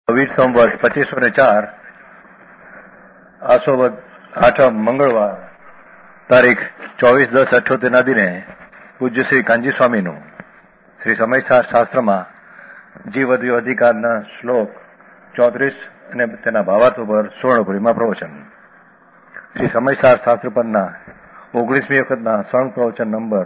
વીર સંવત 2504 આસોવદ 8 મંગળવાર તારીખ 24/10/78 દિને પૂજ્ય શ્રી કાંજી સ્વામીનું શ્રી સમયસાર શાસ્ત્રમાં જીવદ્યો અધિકારના શ્લોક 34 અને તેના ભાવાર્થ ઉપર સુવર્ણપુરીમાં પ્રવચન. શ્રી સમયસાર શાસ્ત્ર પરના 19મી વખતના સળંગ પ્રવચન નંબર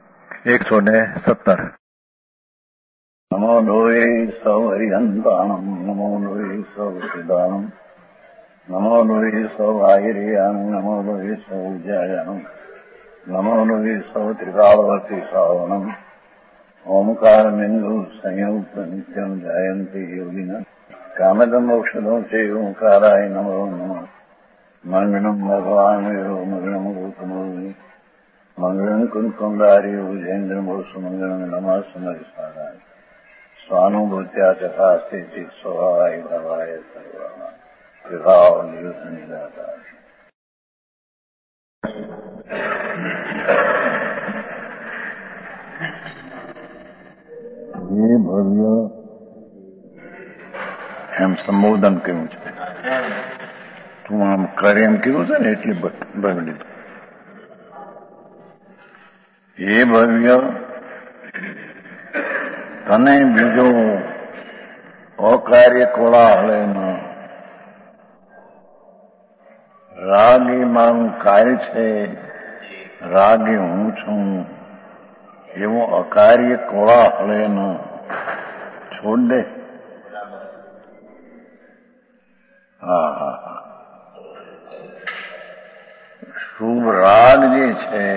117. નમો લોહે સૌ હરિહંતાણમ, નમો લોહે સૌ સિદ્ધાણમ, નમો લોહે સૌ આહિર્યાન, નમો લોહે સૌ જયાનમ, નમો લોહે સૌ ત્રિકાળવર્તી શ્રાવણમ, ઓમકાર બિંદુ સંયુક્ત નિત્યમ જાયંતી યોગિના કામદમ ઔષધો છે ઓંકારાય નમો નમઃ. મંગળમ ભગવાન મંગળમ ગૌતમોની મંગળમ કુંકુંડારી ઉજેન્દ્રમ સુમંગળમ નમઃ સમયસારાય સ્વાનુભૂત્યા ચકાસ્તે સ્વભાવાય ભવાય સર્વા વિભાવ નિયુત નિરાકાર. એ ભવ્ય એમ સંબોધન કર્યું છે. તું આમ કરે એમ કીધું છે ને એટલી બગડી. એ ભવ્ય તને બીજો અકાર્ય કોળાહલે ન, રાગી મારું કાર્ય છે, રાગી હું છું એવો અકાર્ય કોળાહલે ન છોડ દે. હા હા હા. શુભ રાગ જે છે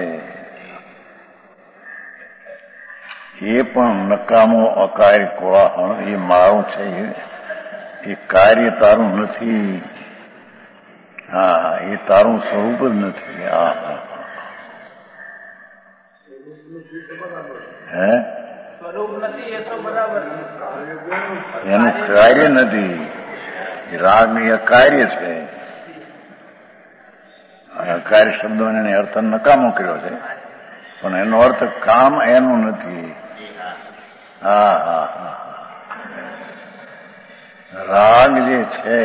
એ પણ નકામો અકાર્ય કોળાહલ, એ મારું છે, એ કાર્ય તારું નથી. હા, એ તારું સ્વરૂપ જ નથી. હા હા. હે સ્વરૂપ નથી એ તો બરાબર, એનું કાર્ય નથી. રાગ એ અકાર્ય છે. અકાર્ય શબ્દોને એને અર્થ નકામો કર્યો છે, પણ એનો અર્થ કામ એનું નથી. હા હા હા. રાગ જે છે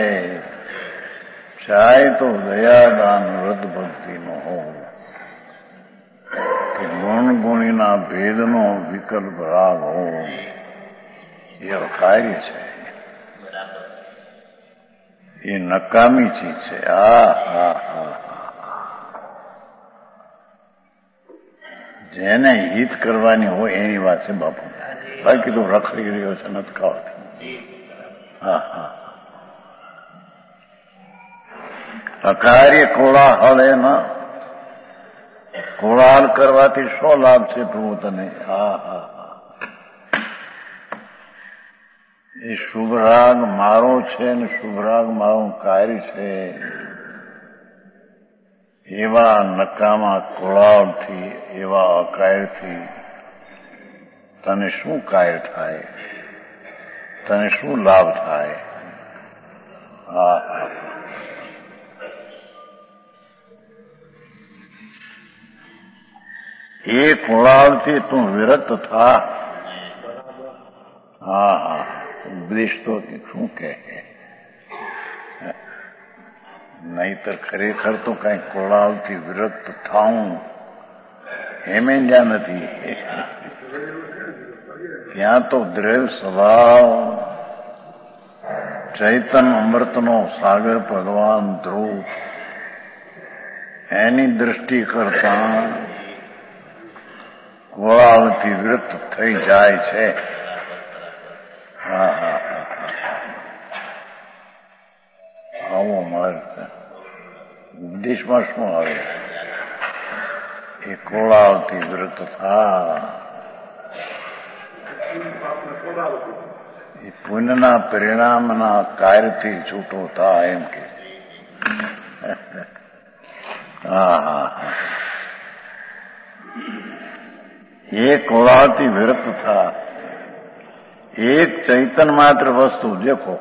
ચાહે તો દયાદાન વ્રત ભક્તિનો હો કે ગુણ ગુણીના ભેદનો વિકલ્પ રાગ હો, એ અકાર્ય છે, એ નકામી ચીજ છે. હા હા હા. જેને હિત કરવાની હોય એની વાત છે બાપુ. બાકી તો રખડી રહ્યો છે નથી ખાવાથી. હા હા. અકાર્ય કોળાહલ એના કોળાહલ કરવાથી શો લાભ છે પ્રભુ તને? હા હા હા. એ શુભ રાગ મારો છે ને શુભ રાગ મારું કાર્ય છે એવા નકામા કોળાહલથી, એવા અકાર્યથી તને શું કાર્ય થાય, તને શું લાભ થાય? હા. એ કોળાહલથી તું વિરક્ત થા. હા હા. ઉપદેશ તો શું કહે, નહીતર ખરેખર તો કઈ કોળાહલથી વિરક્ત થાઉં એમ જ્યાં નથી. ત્યાં તો દ્રઢ સ્વભાવ ચૈતન અમૃતનો સાગર ભગવાન ધ્રુવ એની દ્રષ્ટિ કરતા કોળાહલથી વિરક્ત થઈ જાય છે. હા હા હા. આવો મળે ઉપદેશમાં શું આવે? એ કોળાહલથી વિરક્ત થા. એ પુણ્યના પરિણામના કાર્યથી છૂટો થાય એમ કે. હા હા હા. એ કોળાહલથી વિરક્ત થા. એક ચૈતન માત્ર વસ્તુ દેખો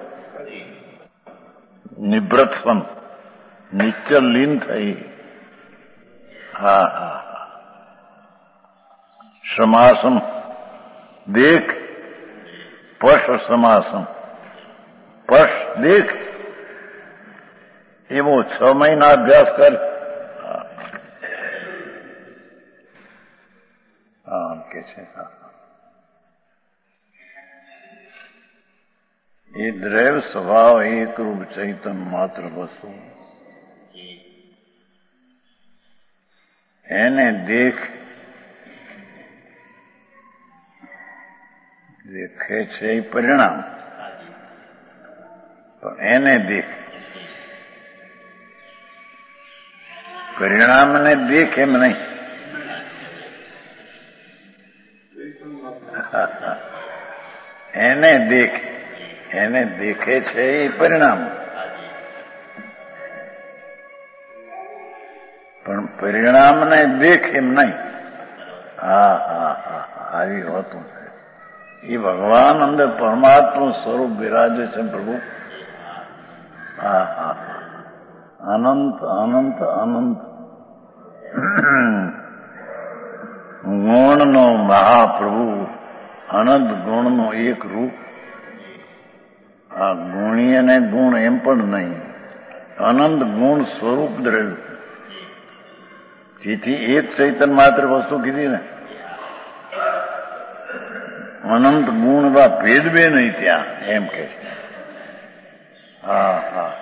નિવૃત્તમ નિશ્ચલ લીન થઈ. હા હા. સમાસમ દેખ, પશ સમાસમ સ્પષ્ટ દેખ એવો 6 મહિના અભ્યાસ કર. કે છે એ દ્રૈવ સ્વભાવ એકરૂપ ચૈતન માત્ર વસ્તુ એને દેખે છે એ પરિણામ, પણ એને દેખ, પરિણામને દેખ એમ નહીં. એને દેખ, એને દેખે છે એ પરિણામ, પણ પરિણામને દેખ એમ નહીં. હા હા હા આવી હોતું છે. એ ભગવાન અંદર પરમાત્મા સ્વરૂપ બિરાજે છે પ્રભુ. હા હા અનંત અનંત અનંત ગુણનો મહાપ્રભુ, અનંત ગુણનો એક રૂપ. આ ગુણી અને ગુણ એમ પણ નહીં, અનંત ગુણ સ્વરૂપ દ્રવ્ય. જેથી એક ચૈતન માત્ર વસ્તુ કીધી ને, અનંત ગુણ બા ભેદ બે નહીં ત્યાં, એમ કે છે. હા હા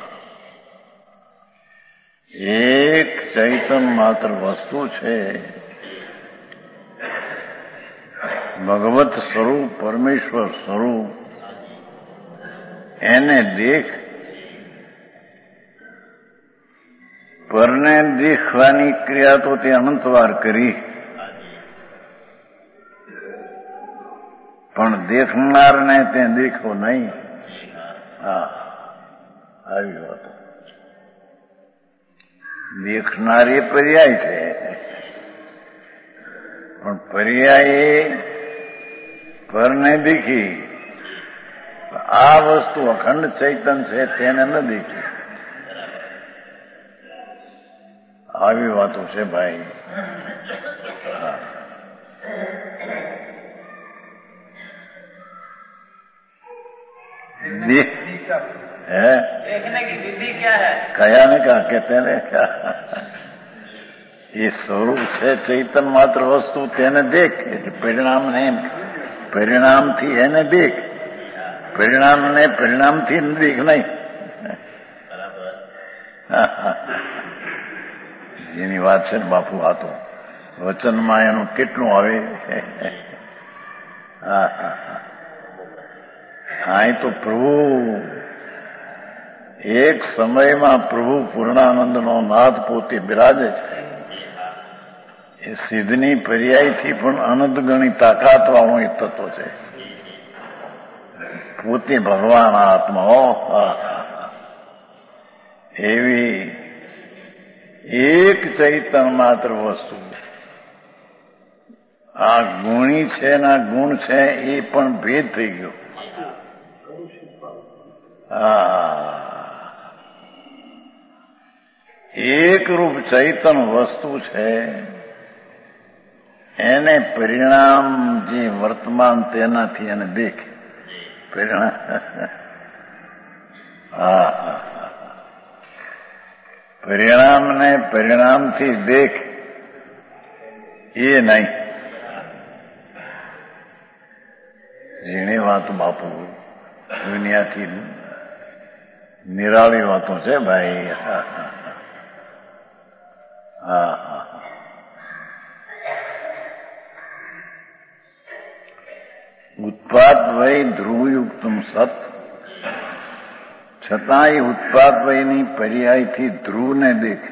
એક ચૈતન માત્ર વસ્તુ છે, ભગવત સ્વરૂપ, પરમેશ્વર સ્વરૂપ. એને દેખ, પરને દેખવાની ક્રિયા તો તે અનંતવાર કરી, પણ દેખનારને તે દેખો નહીં. હા આવી વાત. દેખનાર એ પર્યાય છે, પણ પર્યાય પરને દેખી. આ વસ્તુ અખંડ ચૈતન છે તેને ન દેખી. આવી વાતો છે ભાઈ. देखने की विधि क्या है? कया ने कहा कहते ने क्या એ સ્વરૂપ છે ચૈતન માત્ર વસ્તુ, તેને દેખ. એટલે પરિણામ ને એમ, પરિણામથી એને દેખ, પરિણામને પરિણામથી દેખ નહીં. એની વાત છે ને બાપુ. આ તો વચનમાં એનું કેટલું આવે. હા હા હા તો પ્રભુ એક સમયમાં પ્રભુ પૂર્ણાનંદનો નાદ પોતે બિરાજે છે. એ સિદ્ધની પર્યાયથી પણ અનંત ગણી તાકાત વાળું એ તત્વ છે. પોતે ભગવાન આત્મા. એવી એક ચૈતન માત્ર વસ્તુ. આ ગુણી છે ના ગુણ છે એ પણ ભેદ થઈ ગયો. એક રૂપ ચૈતન વસ્તુ છે, એને પરિણામ જે વર્તમાન તેનાથી એને દેખે. પરિણામ પરિણામને પરિણામથી દેખ એ નહીં. જેની વાત બાપુ દુનિયાથી નિરાળી વાતો છે ભાઈ. હા ઉત્પાદ વય ધ્રુવયુક્તમ સત. છતાં એ ઉત્પાદ વયની પર્યાયથી ધ્રુવને દેખ,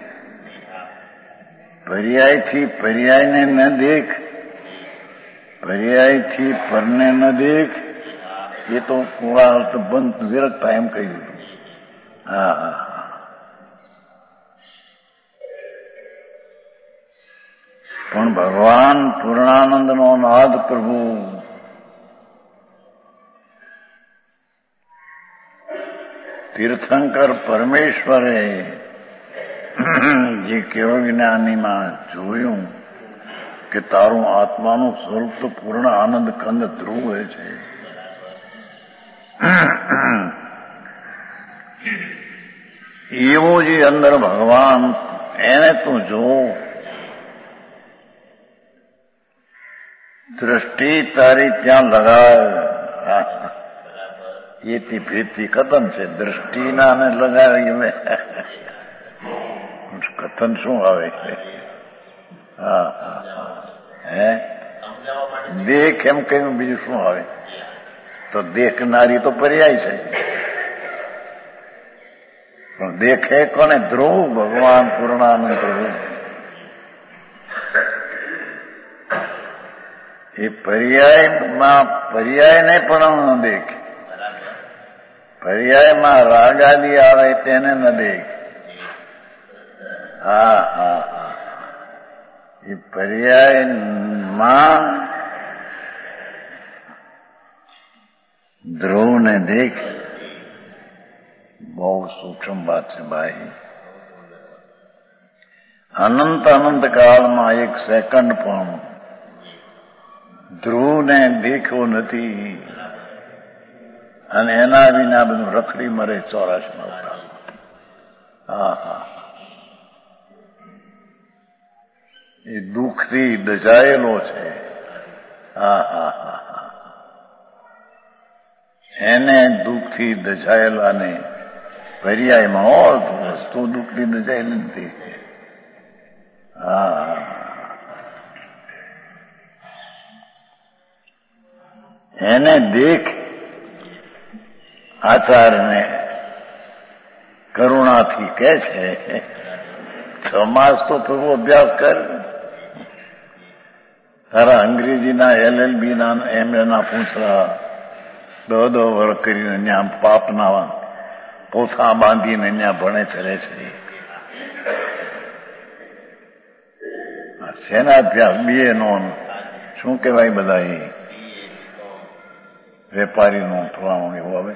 પર્યાયથી પર્યાયને ન દેખ, પર્યાયથી પરને ન દેખ. એ તો કોળા અર્થ બંધ વિરત થાય એમ કહી દીધું. હા પણ ભગવાન પૂર્ણાનંદનો નાદ પ્રભુ તીર્થંકર પરમેશ્વરે જે કેવળ જ્ઞાનીમાં જોયું કે તારું આત્માનું સ્વરૂપ તો પૂર્ણ આનંદ કંદ ધ્રુવ છે. એવું જે અંદર ભગવાન એને તું જો, દ્રષ્ટિ તારી ત્યાં લગાવ. એથી ભેદથી કથન છે, દ્રષ્ટિના ને લગાવી મેં કથન શું આવે? હા હે દેખ એમ કહ્યું, બીજું શું આવે? તો દેખનારી તો પર્યાય છે, પણ દેખે કોને? ધ્રુવ ભગવાન પૂર્ણાનંદ પ્રભુ. એ પર્યાયને પણ ન દેખ. પર્યાયમાં રાગાદી આવે તેને ન દેખ. હા હા હા, એ પર્યાયમાં ધ્રુવને દેખ. બહુ સૂક્ષ્મ વાત છે ભાઈ. અનંત અનંત કાળમાં એક સેકન્ડ પણ ધ્રુવને દેખ્યો નથી, અને એના વિના બધું રખડી મરે 84 અવતાર. હા હા, એ દુઃખથી દજાયેલો છે. હા હા હા હા, એને દુઃખથી દજાયેલાને પર્યાયમાં વસ્તુ દુઃખથી દજાયેલી નથી. હા, એને દેખ. આચાર્યને કરુણાથી કહે છે, 6 માસ તો પ્રભુ અભ્યાસ કર. તારા અંગ્રેજીના LLB ના MA ના પૂછડા 10 વર્ષ કરીને ત્યાં પાપના પોથા બાંધીને ત્યાં ભણે ચલે છે. શેના અભ્યાસ? BA નો શું કહેવાય બધા એ વેપારીનો ફલાણું એવું આવે,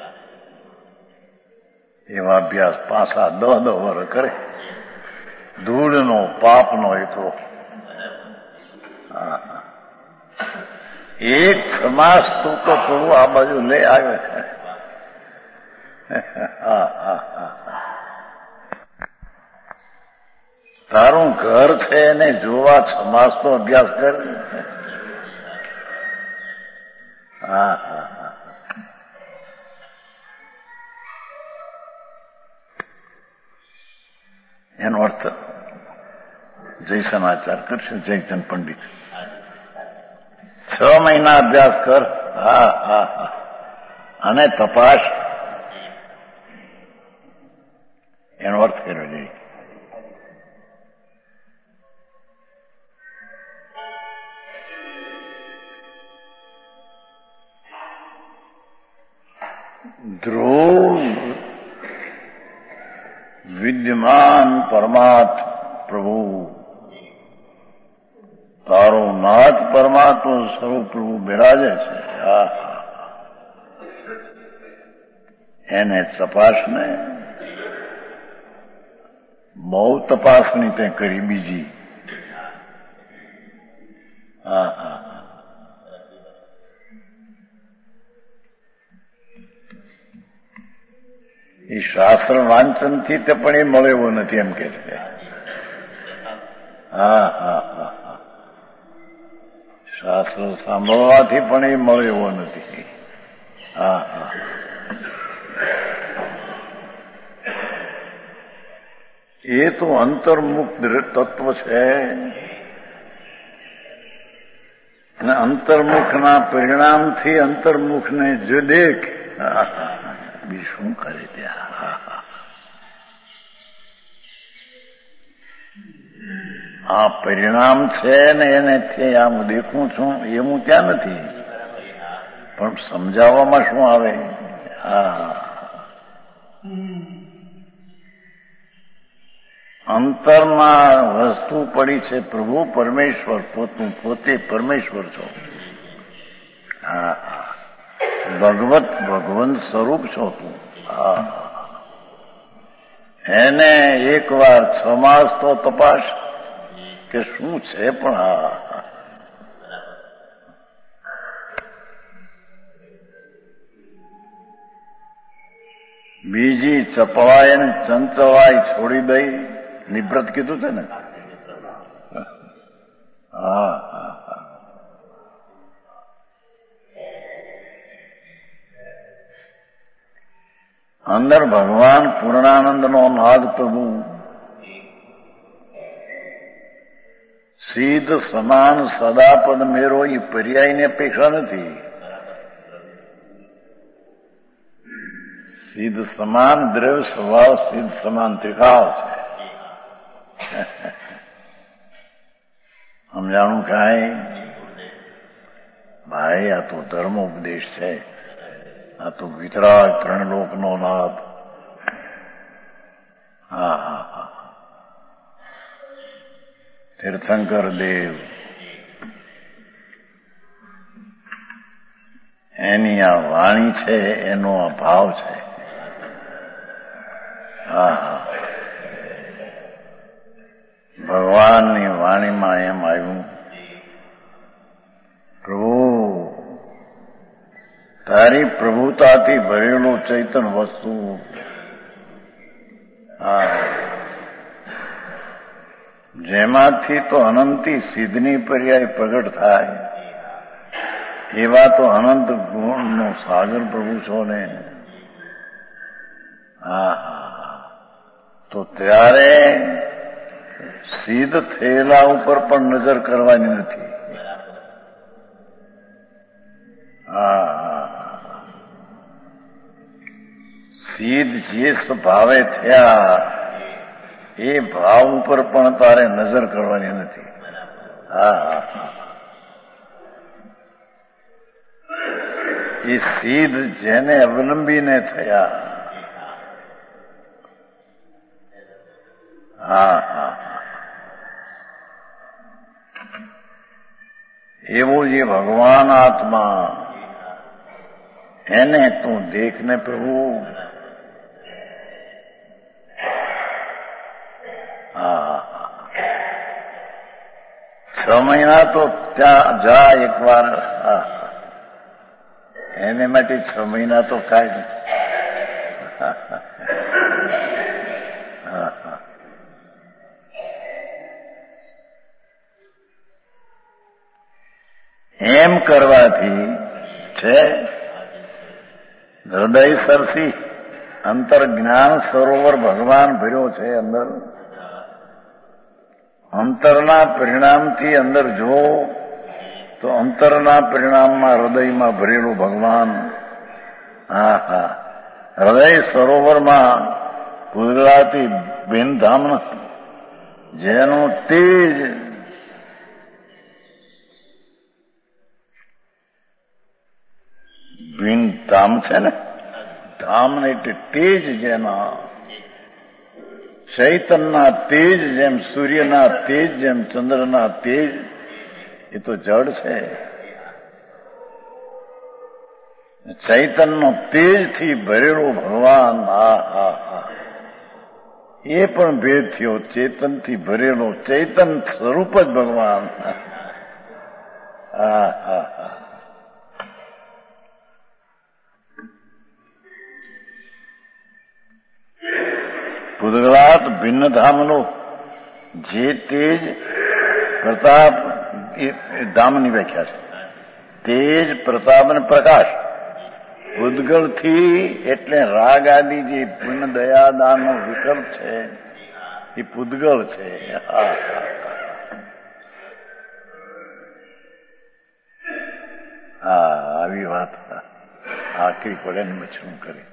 એવા અભ્યાસ પાછા 10 વર્ષ કરે. ધૂળનો પાપનો એકલો. એક સમાસ તું તો થોડું આ બાજુ લઈ આવે. તારું ઘર છે એને જોવા સમાસ તો અભ્યાસ કર. હા હા હા, એનો અર્થ જય સમાચાર કરશે જયચંદ પંડિત. 6 મહિના અભ્યાસ કર. હા હા હા, અને તપાસ. એનો અર્થ કર્યો જાય. ધ્રુવ વિદ્યમાન પરમાત્મ પ્રભુ, તારો નાથ પરમાત્મા સ્વરૂપ પ્રભુ બિરાજે છે. એને તપાસને. બહુ તપાસની તે કરી બીજી. હા હા, એ શાસ્ત્ર વાંચનથી તે પણ એ મળે એવો નથી એમ કે છે. હા હા હા હા, શાસ્ત્ર સાંભળવાથી પણ એ મળે એવો નથી. હા હા, એ તો અંતર્મુખ તત્વ છે, અને અંતર્મુખના પરિણામથી અંતર્મુખને જો દેખ. બી શું કરે ત્યાં? આ પરિણામ છે ને એને આમ દેખું છું એવું ત્યાં નથી, પણ સમજાવવામાં શું આવે? હા, અંતરમાં વસ્તુ પડી છે પ્રભુ પરમેશ્વર, પોતે પરમેશ્વર છો. હા, ભગવન સ્વરૂપ છો તું. હા, એને એકવાર 6 માસ તો તપાસ કે શું છે. પણ હા, બીજી ચપળાઈ અને ચંચળાઈ છોડી દઈ નિવ્રત કીધું છે ને. હા હા હા. અંદર ભગવાન પૂર્ણાનંદનો નાદ પ્રભુ સીધ સમાન સદાપદ મેરો એ પર્યાયની અપેક્ષા નથી. સિદ્ધ સમાન દ્રવ્ય સ્વભાવ સિદ્ધ સમાન ત્રિકાળ છે. સમજાણું કાંઈ? ભાઈ આ તો ધર્મ ઉપદેશ છે. આ તો વિતરાગ ત્રણ લોકનો નાદ. હા હા હા. તીર્થંકર દેવ એની આ વાણી છે, એનો આ ભાવ છે. હા હા. ભગવાનની વાણીમાં એમ આવ્યું, પ્રભુ તારી પ્રભુતાથી ભરેલું ચૈતન વસ્તુ. હા, જેમાંથી તો અનંતી સિદ્ધની પર્યાય પ્રગટ થાય એવા તો અનંત ગુણનો સાગર પ્રભુ છો ને. હા હા. તો ત્યારે સિદ્ધ થયેલા ઉપર પણ નજર કરવાની નથી. હા હા. સિદ્ધ જે સ્વભાવે થયા એ ભાવ ઉપર પણ તારે નજર કરવાની નથી. હા હા. એ સિદ્ધ જેને અવલંબીને થયા. હા હા. એવો જે ભગવાન આત્મા એને તું દેખને પ્રભુ. હા, 6 મહિના તો ત્યાં જા એકવાર. હા, એને માટે 6 મહિના તો કાઢ. એમ કરવાથી છે હૃદય સરસી અંતર જ્ઞાન સરોવર ભગવાન ભર્યો છે. અંદર અંતરના પરિણામથી અંદર જો તો અંતરના પરિણામમાં હૃદયમાં ભરેલું ભગવાન. હા હા. હૃદય સરોવરમાં ગુજરાતી બિનધામ જેનું તેજ ધામ છે ને, ધામ ને એટલે તેજ જેના ચૈતનના તેજ જેમ સૂર્યના તેજ જેમ ચંદ્રના તેજ એ તો જડ છે. ચૈતનનો તેજથી ભરેલો ભગવાન. હા હા હા. એ પણ ભેદ થયો. ચેતનથી ભરેલો ચૈતન સ્વરૂપ જ ભગવાન. હા હા હા. પૂદગલાત ભિન્નધામનો જે તેજ પ્રતાપ એ ધામની વ્યાખ્યા છે. તેજ પ્રતાપ અને પ્રકાશ. પૂદગલથી એટલે રાગ આદિ જે પુણ્ય દયા દાનનો વિકલ્પ છે એ પૂદગલ છે. હા હા. આવી વાત આખરી પડે ને મછરું કરી.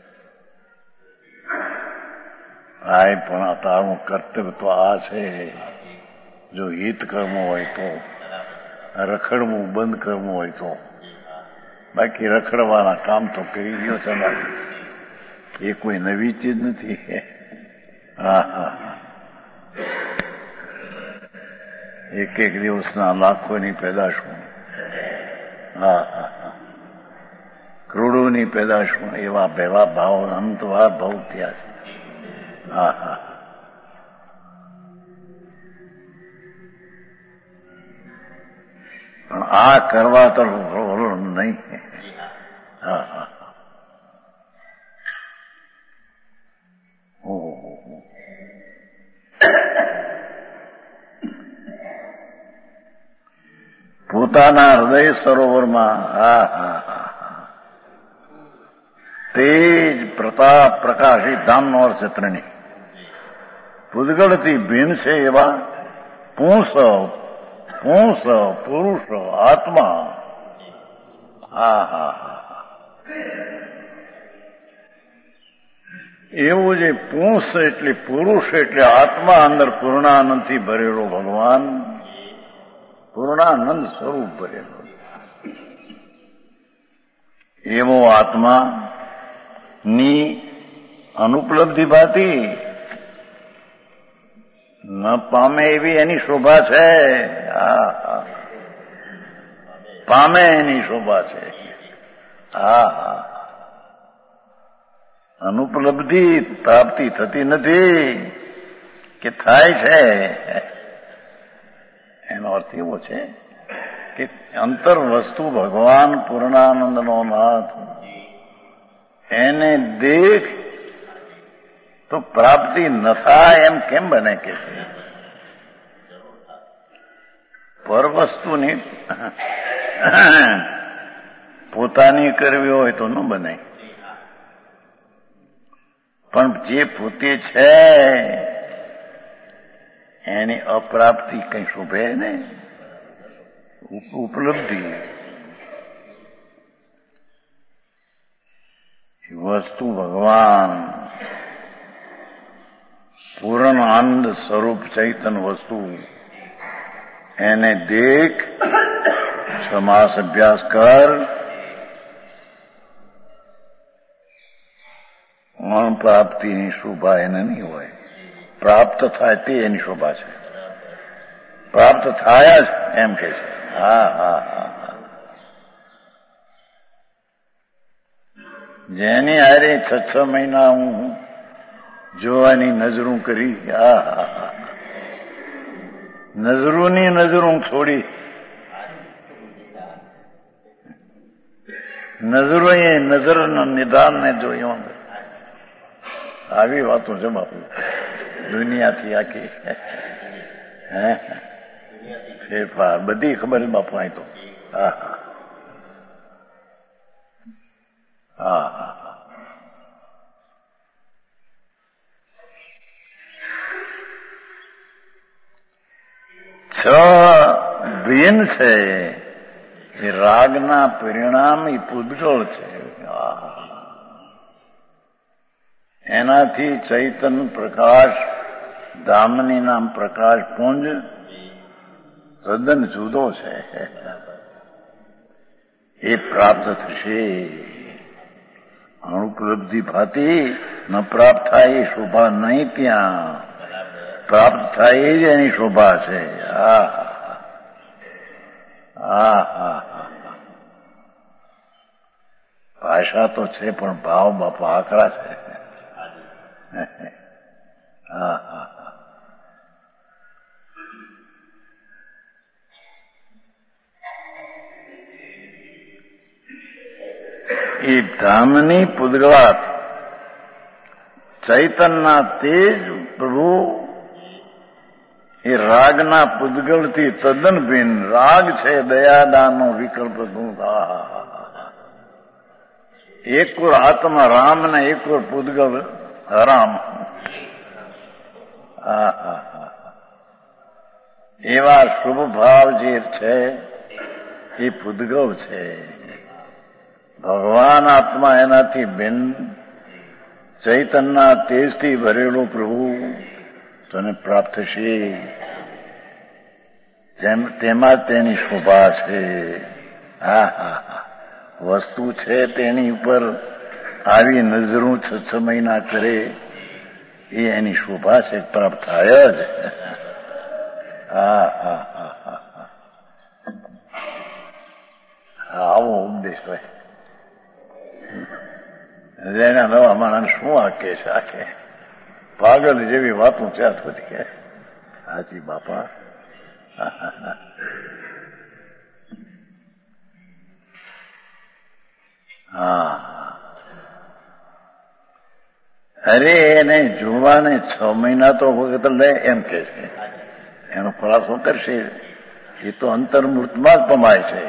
ભાઈ પણ તારું કર્તવ્ય તો આ છે. જો હિત કરવું હોય તો, રખડવું બંધ કરવું હોય તો. બાકી રખડવાના કામ તો કરી રહ્યો છે. બાકી એ કોઈ નવી ચીજ નથી. હા હા. એક એક દિવસના લાખોની પેદાશો. હા હા હા. કરોડોની પેદાશો એવા ભેવા ભાવ અંતવાર ભાવ થયા છે. હા હા. પણ આ કરવા તો નહીં. હા હા. પોતાના હૃદય સરોવરમાં તેજ પ્રતાપ પ્રકાશી ધામનો અર્થ છે ત્રણેય. પૂદગળથી ભિન્ન છે એવા પુંસ પુરુષ આત્મા. એવું જે પુંસ એટલે પુરુષ એટલે આત્મા, અંદર પૂર્ણાનંદથી ભરેલો ભગવાન, પૂર્ણાનંદ સ્વરૂપ ભરેલો એવો આત્મા ની અનુપલબ્ધિ ભાતી ન પામે એવી એની શોભા છે. પામે એની શોભા છે. અનુપલબ્ધિ પ્રાપ્તિ થતી નથી કે થાય છે. એનો અર્થ એવો છે કે અંતર વસ્તુ ભગવાન પૂર્ણાનંદનો નાથ એને દેખ તો પ્રાપ્તિ ન થાય એમ કેમ બને કે છે? પર વસ્તુની પોતાની કરવી હોય તો ન બને, પણ જે પોતે છે એની અપ્રાપ્તિ કઈ શોભે ને. ઉપલબ્ધિ વસ્તુ ભગવાન પૂર્ણ આનંદ સ્વરૂપ ચૈતન વસ્તુ એને દેખ, સમાસ અભ્યાસ કર, પ્રાપ્તિની શોભા એને નહીં હોય. પ્રાપ્ત થાય તે એની શોભા છે. પ્રાપ્ત થાય જ એમ કે છે. જેની હારે 6 મહિના હું જોવાની નજરું કરી, નજરોની નજરું છોડી, નજરોએ નજરના નિદાનને જોયું. આવી વાતો છે બાપુ, દુનિયાથી આખી ફેરફાર બધી ખબર છે બાપુ. અહીં તો છ ભિન્ન છે એ રાગના પરિણામ એ પૂદગળ છે. એનાથી ચૈતન પ્રકાશ ધામની નામ પ્રકાશ પુંજ તદ્દન જુદો છે. એ પ્રાપ્ત થશે. અનુપલબ્ધિ ભાતી ન પ્રાપ્ત થાય એ શોભા નહીં, ત્યાં પ્રાપ્ત થાય એ જ એની શોભા છે. ભાષા તો છે પણ ભાવ બાપા આકરા છે. એ ધામની પૂદગળાત ચૈતનના તેજ પ્રભુ એ રાગના પૂદગળથી તદ્દન ભિન્ન. રાગ છે દયાદાનનો વિકલ્પ. એક ઓર આત્મા રામ ને એક ઓર પૂદગળ રામ. એવા શુભ ભાવ જે છે એ પૂદગળ છે. ભગવાન આત્મા એનાથી ભિન્ન ચૈતનના તેજથી ભરેલો પ્રભુ તને પ્રાપ્ત થશે. તેમાં તેની શોભા છે. વસ્તુ છે તેની ઉપર આવી નજરું 6 મહિના કરે એ એની શોભા છે. પ્રાપ્ત થાય જ. આવો ઉપદેશ હોય. એના નવા માણસ શું આકે છે? આખે પાગલ જેવી વાતો ત્યાં થતી કે હાજી બાપા. અરે એને જોવાને 6 મહિના તો વખત લે એમ કે છે. એનો ખુલાસો કરશે એ તો અંતર્મૂર્તમાં જ પમાય છે.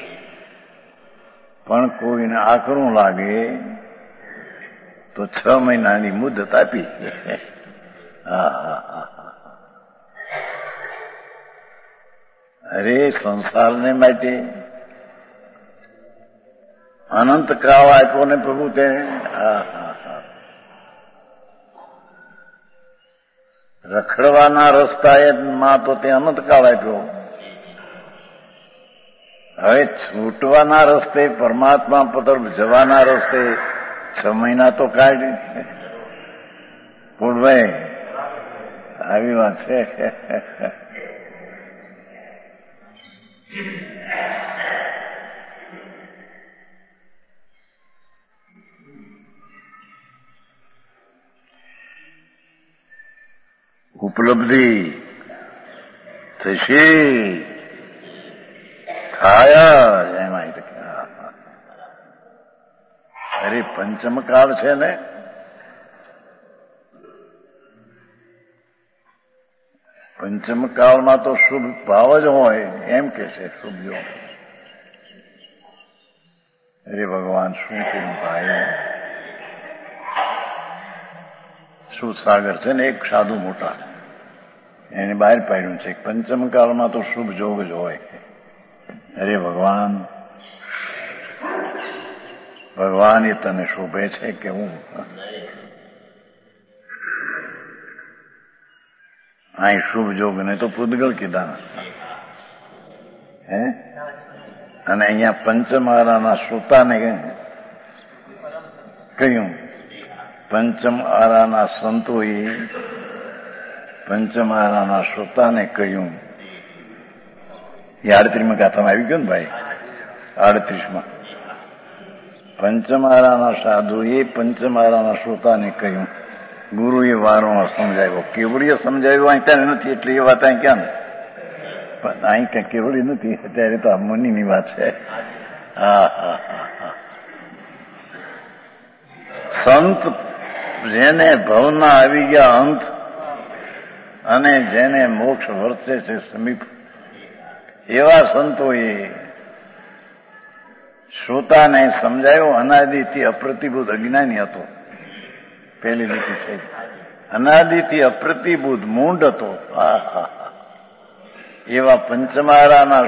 પણ કોઈને આકરું લાગે તો 6 મહિનાની મુદત આપી. અરે સંસારને માટે અનંત કાળ આપ્યો ને પ્રભુ તે. રખડવાના રસ્તાએ માં તો તે અનંત કાળ આપ્યો. હવે છૂટવાના રસ્તે પરમાત્મા તરફ જવાના રસ્તે 6 મહિના તો કાઢી. પૂર્ણભાઈ આવી વાત છે. ઉપલબ્ધિ થશે થાય એમાં. અરે પંચમકાળ છે ને, પંચમકાળમાં તો શુભ ભાવ જ હોય એમ કે છે. શુભ યોગ. અરે ભગવાન શું કહ્યું ભાઈ. શું સાગર છે ને એક સાધુ મોટા એને બહાર પાડ્યું છે પંચમકાળમાં તો શુભ જોગ જ હોય. અરે ભગવાન, ભગવાન એ તને શોભે છે કે હું? અહીં શુભ જોગ ને તો પૂદગલ કીધા હે, અને અહીંયા પંચમહારાના શ્રોતાને કહ્યું. પંચમ આરાના સંતોએ પંચમહારાના શ્રોતાને કહ્યું. એ 38માં ગાથામાં આવી ગયું ને ભાઈ. 38માં પંચમહારાના સાધુએ પંચમહારાના શ્રોતાને કહ્યું. ગુરુએ વારંવાર સમજાવ્યો. કેવડીએ સમજાવ્યું અહીં ત્યારે નથી એટલે એ વાત અહીં ક્યાં? પણ અહીં ક્યાં કેવડી નથી અત્યારે તો આ મુનિની વાત છે. સંત જેને ભવના આવી ગયા અંત અને જેને મોક્ષ વર્તે છે સમીપ, એવા સંતોએ શ્રોતાને સમજાયો. અનાદિથી અપ્રતિબુદ્ધ અજ્ઞાની હતો. પહેલી લીટી છે. અનાદિથી અપ્રતિબુદ્ધ મૂંઢ હતો. એવા પંચમહારાના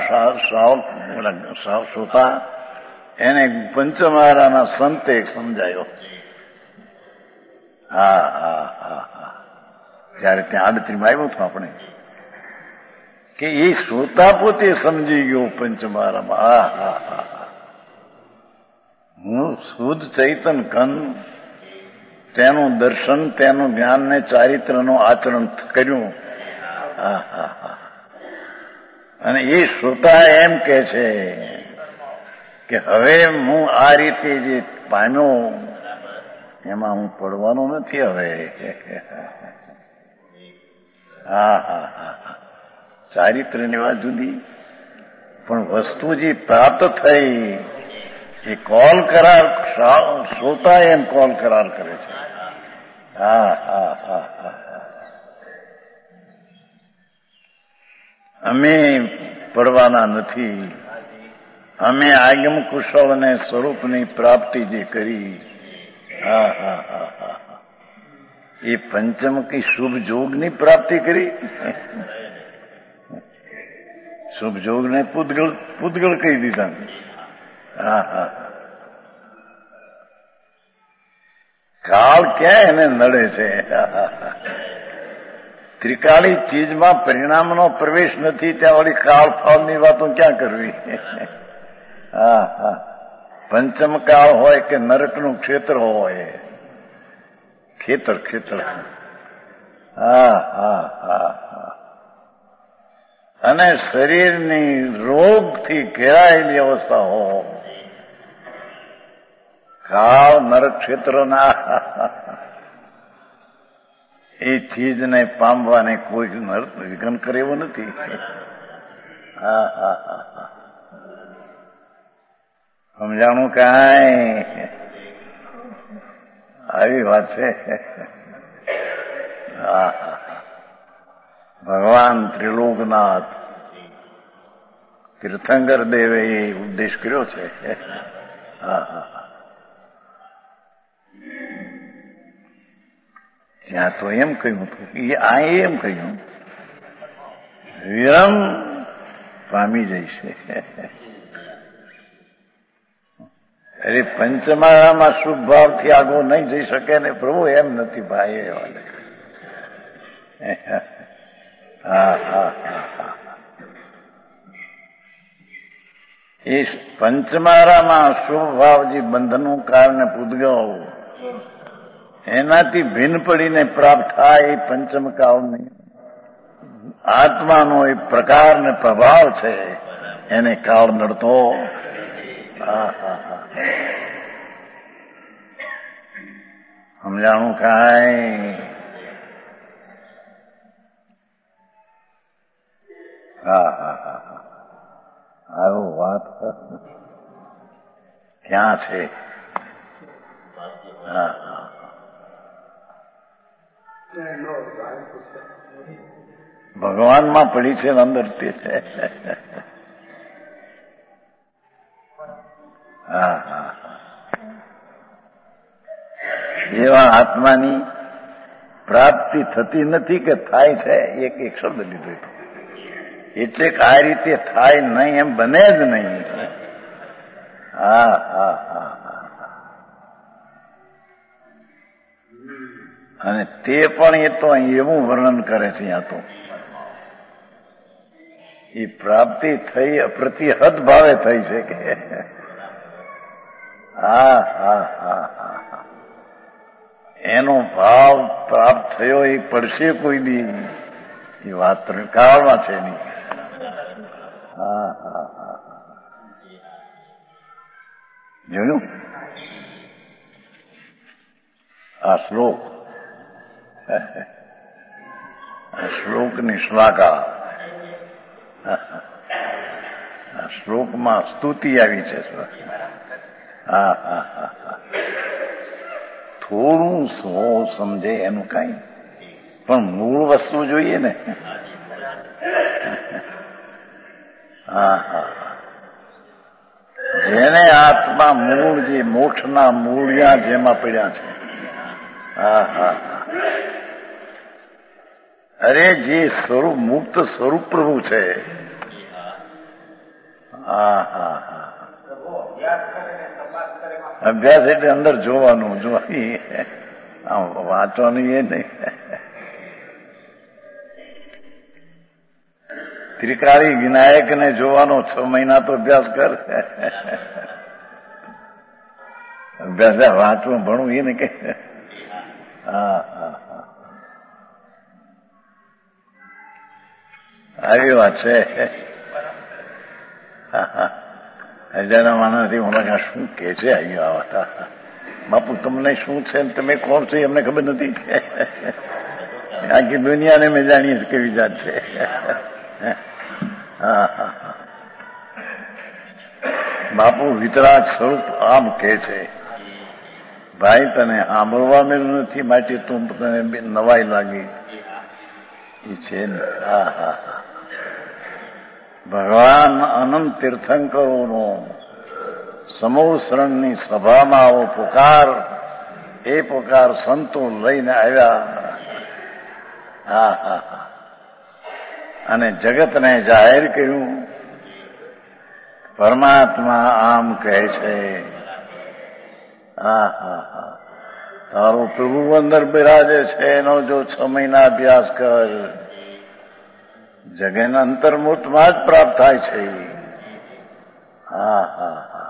શ્રોતા એને પંચમહારાના સંતે સમજાયો. ત્યારે ત્યાં 38માં આવ્યું હતું આપણે કે એ શ્રોતા પોતે સમજી ગયો પંચમહારામાં. હું શુદ્ધ ચૈતન ઘન તેનું દર્શન, તેનું જ્ઞાન ને ચારિત્રનું આચરણ કર્યું. અને એ શ્રોતા એમ કે છે કે હવે હું આ રીતે જે પામ્યો એમાં હું પડવાનો નથી. હવે ચારિત્રની વાત જુદી, પણ વસ્તુ જે પ્રાપ્ત થઈ એ કોલ કરાર શ્રોતા એમ કોલ કરાર કરે છે. અમે પડવાના નથી. અમે આગમ કુશળ અને સ્વરૂપની પ્રાપ્તિ જે કરી એ પંચમકી શુભ જોગની પ્રાપ્તિ કરી. શુભ જોગને પૂદગળ કહી દીધા. કાળ ક્યાં એને નડે છે? ત્રિકાળી ચીજમાં પરિણામનો પ્રવેશ નથી, ત્યાં વળી કાળ ફળની વાતો ક્યાં કરવી? પંચમકાળ હોય કે નરકનું ક્ષેત્ર હોય, ખેતર અને શરીરની રોગથી ઘેરાયેલી અવસ્થા હોય, કાળ નરક ક્ષેત્રના એ ચીજને પામવાને કોઈ વિઘન કરે એવું નથી. સમજાણું કાંઈ? આવી વાત છે. ભગવાન ત્રિલોકનાથ તીર્થંકર દેવે એ ઉપદેશ કર્યો છે. હા હા, ત્યાં તો એમ કહ્યું હતું, આ એમ કહ્યું વિરમ પામી જઈશે. અરે પંચમાળામાં શુભ ભાવથી આગો નહીં જઈ શકે ને પ્રભુ, એમ નથી ભાઈ એવાને. હા હા હા, એ પંચમાળામાં શુભ ભાવ જે બંધનનું કારણે પૂદગલ એનાથી ભિન્ન પડીને પ્રાપ્ત થાય એ પંચમ કાળની આત્માનો એ પ્રકાર ને પ્રભાવ છે, એને કાળ નડતો. સમજાણું કાંઈ? હા હા હા, આવું વાત ક્યાં છે? હા હા, ભગવાનમાં પડી છે અંદર તે છે. હા હા, એવા આત્માની પ્રાપ્તિ થતી નથી કે થાય છે, એક એક શબ્દ લીધો હતો. એટલે કે આ રીતે થાય નહીં એમ બને જ નહીં. હા હા હા, અને તે પણ એ તો એવું વર્ણન કરે છે ત્યાં તો, એ પ્રાપ્તિ થઈ પ્રતિહદ ભાવે થઈ છે કે. હા હા હા હા, એનો ભાવ પ્રાપ્ત થયો એ પડશે કોઈ દી, એ વાત કાળમાં છે નહીં. હા હા હા, જોયું આ શ્લોક, આ શ્લોકની શ્લાઘા. આ શ્લોકમાં સ્તુતિ આવી છે. હા હા હા, થોડું સો સમજે એનું કઈ, પણ મૂળ વસ્તુ જોઈએ ને. હા હા, જેને આત્મા મૂળ જે મોક્ષના મૂળિયા જેમાં પડ્યા છે. હા હા, અરે જે સ્વરૂપ મુક્ત સ્વરૂપ પ્રભુ છે. હા હા હા, અભ્યાસ એટલે અંદર જોવાનું, જોવાની વાંચવાનું એ નહીં. ત્રિકાળી વિનાયકને જોવાનો 6 મહિના તો અભ્યાસ કર. અભ્યાસ વાંચવું ભણવું એ ને કે. હા હા હા, આવી વાત છે. હજારા માણસથી ઓલા શું કે છે અહીંયા આવતા, બાપુ તમને શું છે તમે કોણ છો એમને ખબર નથી. આખી દુનિયાને મેં જાણીએ છીએ કેવી જાત છે. હા હા, બાપુ વિતરાગ સ્વરૂપ આમ કે છે, ભાઈ તને સાંભળવા મળ્યું નથી માટે તું તને નવાઈ લાગી એ છે ને. હા હા, ભગવાન અનંત તીર્થંકરોનો સમૂહ શરણની સભામાં આવો પુકાર, એ પુકાર સંતો લઈને આવ્યા. હા હા હા, અને જગતને જાહેર કર્યું, પરમાત્મા આમ કહે છે. હા હા હા, તારો પ્રભુ અંદર બિરાજે છે, એનો જો 6 મહિના અભ્યાસ કર, જગન અંતર્મુખમાં જ પ્રાપ્ત થાય છે. હા હા હા,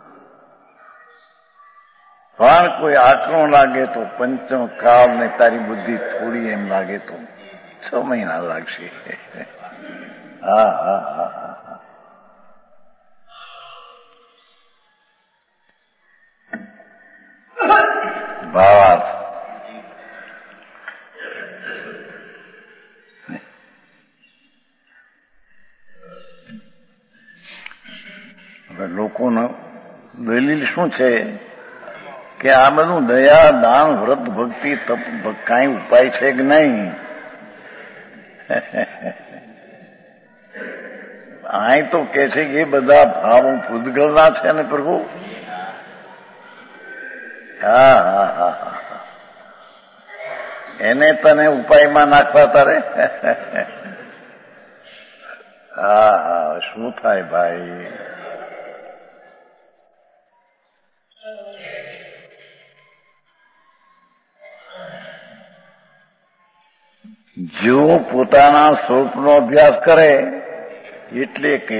પણ કોઈ આકરું લાગે તો પંચમ કાળ ને તારી બુદ્ધિ થોડી એમ લાગે તો 6 મહિના લાગશે. હા હા હા હા, ભાવાર્થ. લોકોનો દલીલ શું છે કે આ બધું દયા દાન વ્રત ભક્તિ તપ કાંઈ ઉપાય છે કે નહીં? અહીં તો કે છે કે એ બધા ભાવ પૂતગલના છે ને પ્રભુ. હા હા હા હા, એને તને ઉપાયમાં નાખવા તારે. હા હા, શું થાય ભાઈ? જો પોતાના સ્વરૂપનો અભ્યાસ કરે એટલે કે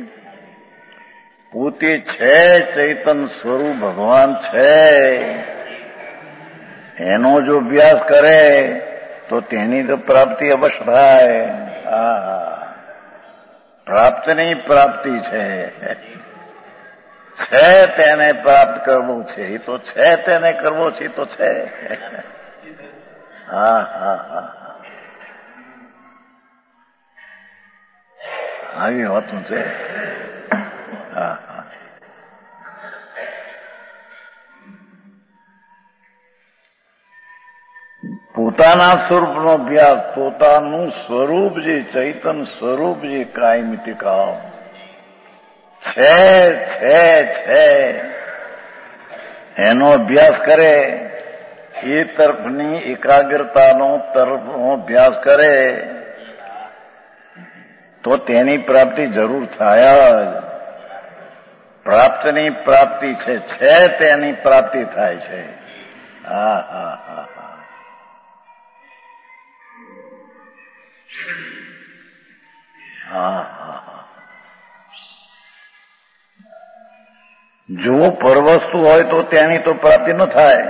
પોતે છે ચૈતન્ય સ્વરૂપ ભગવાન છે એનો જો અભ્યાસ કરે તો તેની તો પ્રાપ્તિ અવશ્ય થાય. હા, પ્રાપ્તની પ્રાપ્તિ છે તેને પ્રાપ્ત કરવું છે. એ તો છે તેને કરવો છે, તો છે. હા હા હા, આવી વાતું છે. હા હા, પોતાના સ્વરૂપનો અભ્યાસ, પોતાનું સ્વરૂપ જે ચૈતન્ય સ્વરૂપ જે કાયમિત કામ છે એનો અભ્યાસ કરે, એ તરફની એકાગ્રતાનો તરફનો અભ્યાસ કરે તો તેની પ્રાપ્તિ જરૂર થાય જ. પ્રાપ્તની પ્રાપ્તિ છે તેની પ્રાપ્તિ થાય છે. હા હા હા હા, હા હા. જો પરવસ્તુ હોય તો તેની તો પ્રાપ્તિ ન થાય.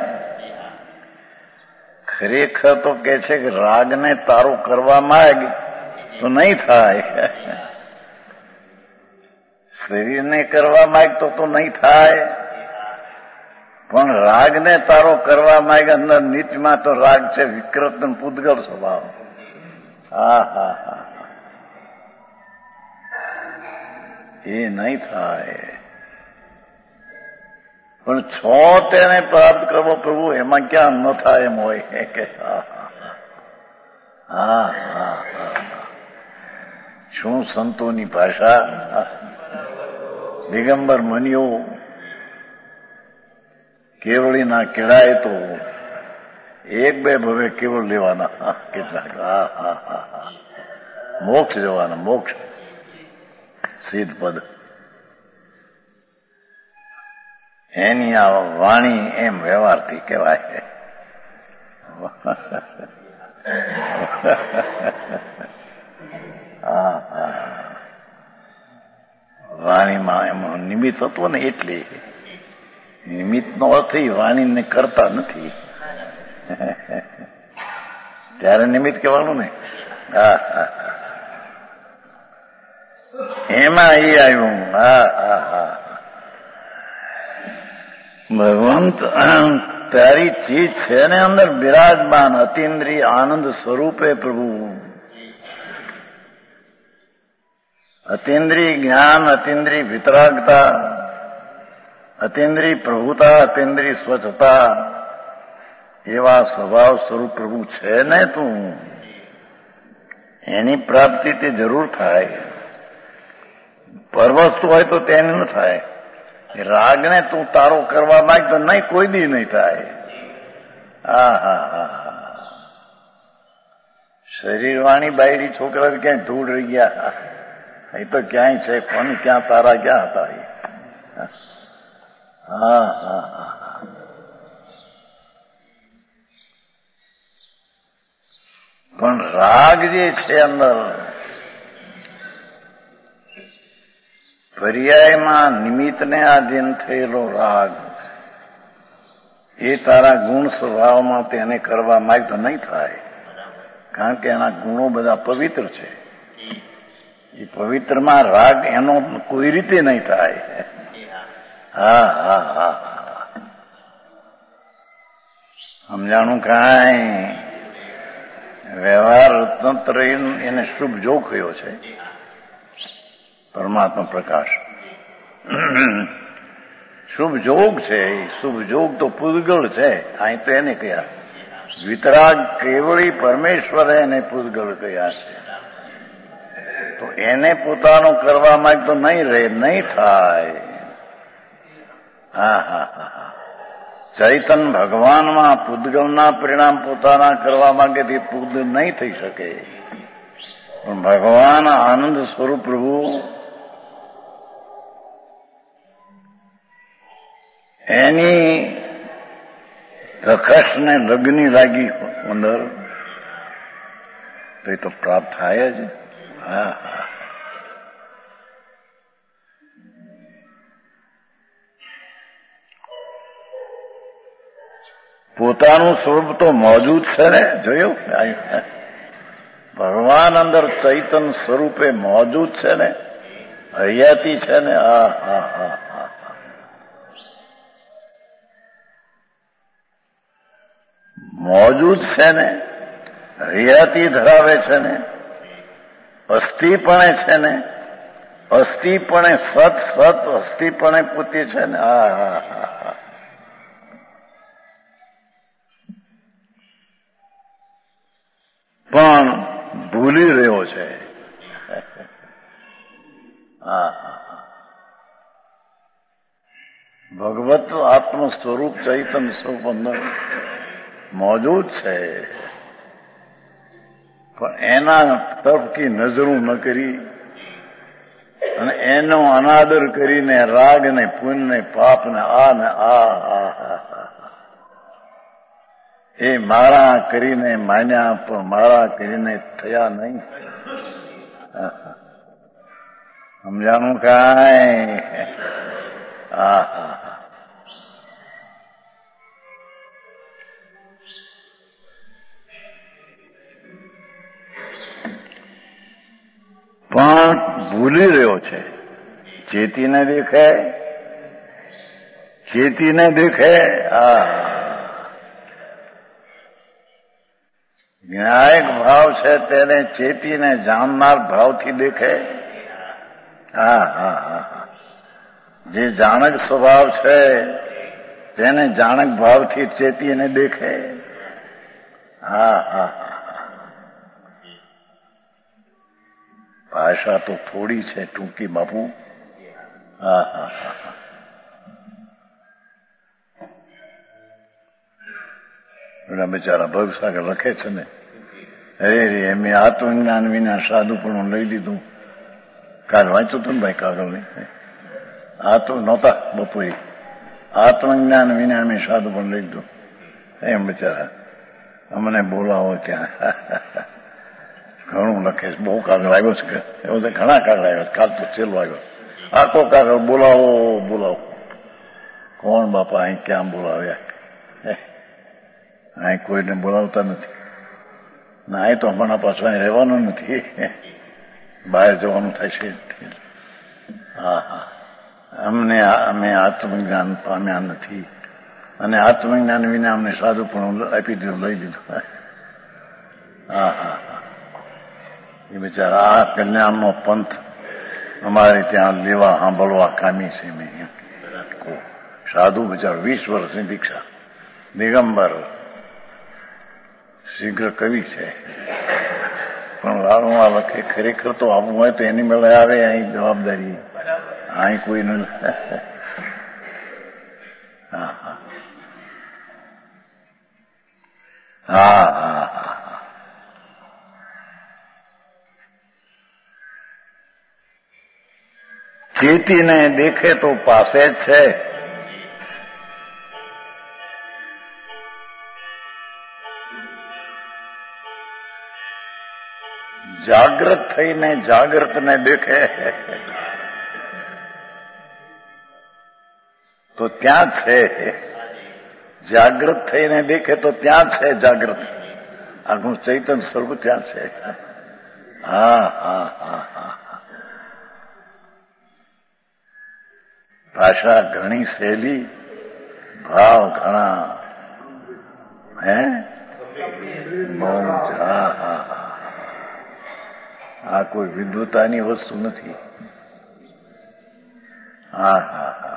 ખરેખર તો કે છે કે રાગને તારું કરવા માંગ તો નહીં થાય. શરીરને કરવા માંગ તો નહીં થાય, પણ રાગને તારો કરવા માંગ અંદર નીચમાં તો રાગ છે વિકૃત પૂતગલ સ્વભાવ. હા હા હા, એ નહીં થાય. પણ તેને પ્રાપ્ત કરવો પ્રભુ એમાં ક્યાં ન થાય એમ હોય કે. હા હા હા, શું સંતોની ભાષા. દિગંબર મનિયો કેવળીના કેળાય તો એક બે ભવે કેવળ લેવાના કેટલાક. હા હા હા હા, મોક્ષ જવાના, મોક્ષ સિદ્ધ પદ. એની આ વાણી એમ વ્યવહારથી કહેવાય. હા હા, વાણીમાં એમાં નિમિત્ત હતો ને એટલે નિમિત્તનો અર્થ વાણીને કરતા નથી. ત્યારે નિમિત્ત કહેવાનું ને. હા હા, એમાં એ આવ્યું. હા હા હા, ભગવંત તારી ચીજ છે ને અંદર બિરાજમાન અતિન્દ્રિય આનંદ સ્વરૂપે પ્રભુ. અતિન્દ્રિય જ્ઞાન, અતિન્દ્રિય વિતરાગતા, અતિન્દ્રિય પ્રભુતા, અતિન્દ્રિય સ્વચ્છતા એવા સ્વભાવ સ્વરૂપ પ્રભુ છે ને તું. એની પ્રાપ્તિ તે જરૂર થાય. પરવસ્તુ હોય તો તેને ન થાય. રાગને તું તારો કરવા માંગ તો નહીં, કોઈ દી નહીં થાય. હા હા હા, શરીર વાણી બાયડી છોકરા ક્યાંય ધૂળ રહી ગયા. એ તો ક્યાંય છે કોણ, ક્યાં તારા ક્યાં હતા. હા હા હા, પણ રાગ જે છે અંદર પર્યાયમાં નિમિત્તને આધીન થયેલો રાગ, એ તારા ગુણ સ્વભાવમાં તેને કરવા માંગ તો નહીં થાય. કારણ કે એના ગુણો બધા પવિત્ર છે. એ પવિત્રમાં રાગ એનો કોઈ રીતે નહીં થાય. હા હા હા, સમજાણું કાંઈ. વ્યવહાર તંત્ર એને શુભ જોગ કયો છે. પરમાત્મા પ્રકાશ શુભ જોગ છે. શુભ જોગ તો પૂતગલ છે. અહીં તો એને કહ્યા વિતરાગ કેવળી પરમેશ્વરે એને પૂતગલ કહ્યા છે. તો એને પોતાનું કરવા માંગે તો નહીં રહે, નહીં થાય. હા હા હા હા. ચૈતન ભગવાનમાં પૂદગલના પરિણામ પોતાના કરવા માંગે તે પૂદ નહીં થઈ શકે. પણ ભગવાન આનંદ સ્વરૂપ પ્રભુ એની પ્રકાશને લગ્ની લાગી અંદર તો એ તો પ્રાપ્ત થાય જ. હા હા. પોતાનું સ્વરૂપ તો મોજૂદ છે ને, જોયું? ભગવાન અંદર ચૈતન સ્વરૂપે મોજૂદ છે ને, હયાતી છે ને. હા હા હા હા. મોજૂદ છે ને, હયાતી ધરાવે છે ને, અસ્થિપણે છે ને, અસ્થિપણે સત સત અસ્થિપણે પોતે છે ને. હા હા હા હા. પણ ભૂલી રહ્યો છે. હા હા. ભગવત આત્મ સ્વરૂપ ચૈતન સ્વરૂપ અંદર મોજૂદ છે, પણ એના તરફથી નજરું ન કરી અને એનો અનાદર કરીને રાગ ને પુણ્ય ને પાપ ને આ ને આ એ મારા કરીને માન્યા, પણ મારા કરીને થયા નહીં. સમજાણું કાંઈ? હા હા. પણ ભૂલી રહ્યો છે. ચેતીને દેખે, ચેતીને દેખે. હા. જ્ઞાયક ભાવ છે તેને ચેતીને જાણનાર ભાવથી દેખે. હા હા હા. જે જાણક સ્વભાવ છે તેને જાણક ભાવથી ચેતીને દેખે. હા હા. ભાષા તો થોડી છે, ટૂંકી બાપુ. હા હા હા. એના બિચારા ભવસાગર લખે છે ને, અરે રે એમ આત્મજ્ઞાન વિના સાધુપણું લઈ લીધું. કાલ વાંચ્યું હતું ને ભાઈ કાગળ નહીં? આ તો નહોતા બપોરે. આત્મજ્ઞાન વિના મેં સાધુપણ લઈ લીધું. એમ બિચારા અમને બોલાવો ત્યાં. ઘણું લખે છે, બહુ કાગળ આવ્યો છે. એવું તો ઘણા કાગળ આવ્યા છે. કાલ તો છેલ્લો આવ્યો. આખો કાગળ બોલાવો બોલાવો. કોણ બાપા અહીં ક્યાં બોલાવ્યા? અહીં કોઈને બોલાવતા નથી. ના, અહીં તો હમણાં પાછું અહીં રહેવાનું નથી, બહાર જવાનું થાય છે. હા હા. અમે આત્મજ્ઞાન પામ્યા નથી અને આત્મજ્ઞાન વિના અમને સાધુ પણ આપી દીધું, લઈ લીધું. હા હા. એ બિચારા આ કલ્યાણનો પંથ અમારે ત્યાં લેવા સાંભળવા કામી છે. મેં સાધુ બિચારો 20 વર્ષની દીક્ષા, દિગંબર, શીઘ્ર કવિ છે. પણ વારંવાર લખે ખરેખર તો આવવું હોય તો એની મેળે આવે. અહીં જવાબદારી અહીં કોઈ ન. હા હા હા હા હા. ચેતીને દેખે તો પાસે જ છે. જાગ્રત થઈને જાગ્રતને દેખે તો ત્યાં છે. જાગ્રત થઈને દેખે તો ત્યાં છે જાગ્રત. આખું ચૈતન્ય સ્વરૂપ ત્યાં છે. હા હા હા હા. ભાષા ઘણી સહેલી, ભાવ ઘણા. હે બહુ. હા હા હા. આ કોઈ વિદ્વતાની વસ્તુ નથી. હા હા હા.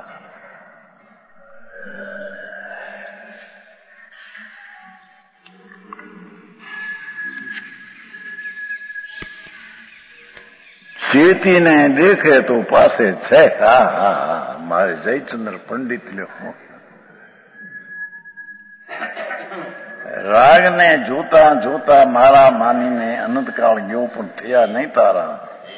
ચેતીને દેખે તો પાસે છે. હા હા હા, મારે જયચંદ્ર પંડિત લ્યો. રાગને જોતા જોતા મારા માનીને અનંતકાળ ગયો, પણ થયા નહીં તારા.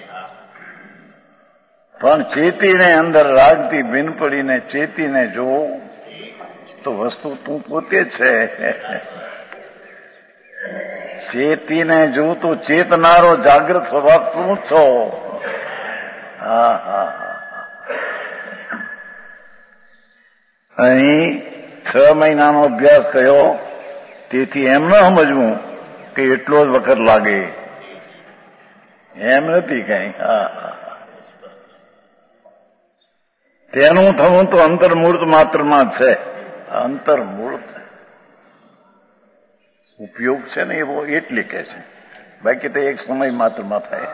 પણ ચેતીને અંદર રાગથી ભીન પડીને ચેતીને જો તો વસ્તુ તું પોતે છે. ચેતીને જો તો ચેતનારો જાગૃત સ્વભાવ તું છો. હા હા હા. અહીં 6 મહિનાનો અભ્યાસ કર્યો, તેથી એમ ન સમજવું કે એટલો જ વખત લાગે, એમ નથી કઈ. હા હા. તેનું થવું તો અંતર્મૂર્ત માત્રમાં જ છે. અંતર્મૂર્ત ઉપયોગ છે ને એવો એટલે કે છે, બાકી તો એક સમય માત્રમાં થાય.